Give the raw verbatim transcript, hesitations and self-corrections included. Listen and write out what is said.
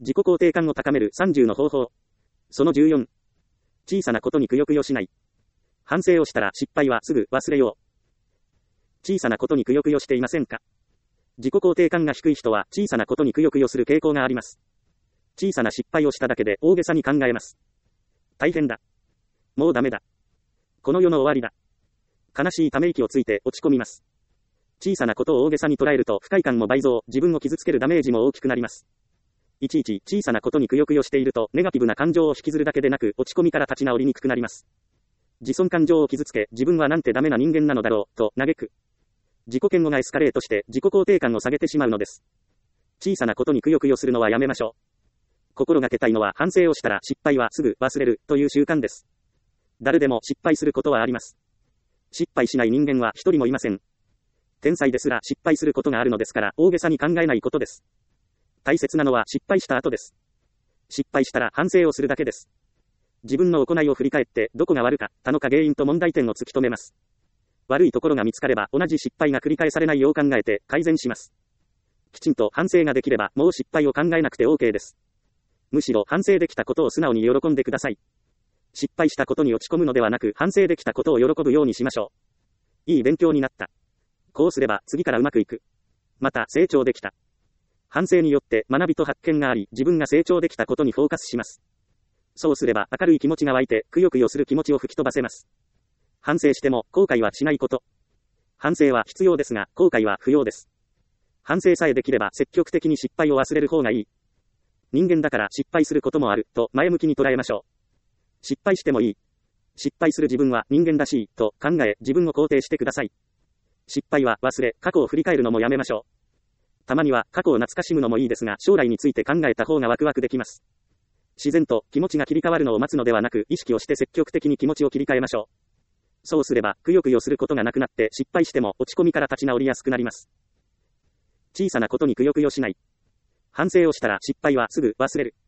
自己肯定感を高めるさんじゅうの方法。そのじゅうよん。小さなことにくよくよしない。反省をしたら失敗はすぐ忘れよう。小さなことにくよくよしていませんか？自己肯定感が低い人は小さなことにくよくよする傾向があります。小さな失敗をしただけで大げさに考えます。大変だ。もうダメだ。この世の終わりだ。悲しいため息をついて落ち込みます。小さなことを大げさに捉えると不快感も倍増、自分を傷つけるダメージも大きくなります。いちいち小さなことにくよくよしているとネガティブな感情を引きずるだけでなく落ち込みから立ち直りにくくなります。自尊感情を傷つけ、自分はなんてダメな人間なのだろう、と嘆く。自己嫌悪がエスカレートして自己肯定感を下げてしまうのです。小さなことにくよくよするのはやめましょう。心がけたいのは反省をしたら失敗はすぐ忘れるという習慣です。誰でも失敗することはあります。失敗しない人間は一人もいません。天才ですら失敗することがあるのですから大げさに考えないことです。大切なのは失敗した後です。失敗したら反省をするだけです。自分の行いを振り返ってどこが悪かったのか原因と問題点を突き止めます。悪いところが見つかれば同じ失敗が繰り返されないよう考えて改善します。きちんと反省ができればもう失敗を考えなくて OK です。むしろ反省できたことを素直に喜んでください。失敗したことに落ち込むのではなく反省できたことを喜ぶようにしましょう。いい勉強になった。こうすれば次からうまくいく。また成長できた。反省によって学びと発見があり自分が成長できたことにフォーカスします。そうすれば明るい気持ちが湧いてくよくよする気持ちを吹き飛ばせます。反省しても後悔はしないこと。反省は必要ですが後悔は不要です。反省さえできれば積極的に失敗を忘れる方がいい。人間だから失敗することもあると前向きに捉えましょう。失敗してもいい。失敗する自分は人間らしいと考え自分を肯定してください。失敗は忘れ過去を振り返るのもやめましょう。たまには過去を懐かしむのもいいですが将来について考えた方がワクワクできます。自然と気持ちが切り替わるのを待つのではなく意識をして積極的に気持ちを切り替えましょう。そうすればくよくよすることがなくなって失敗しても落ち込みから立ち直りやすくなります。小さなことにくよくよしない。反省をしたら失敗はすぐ忘れる。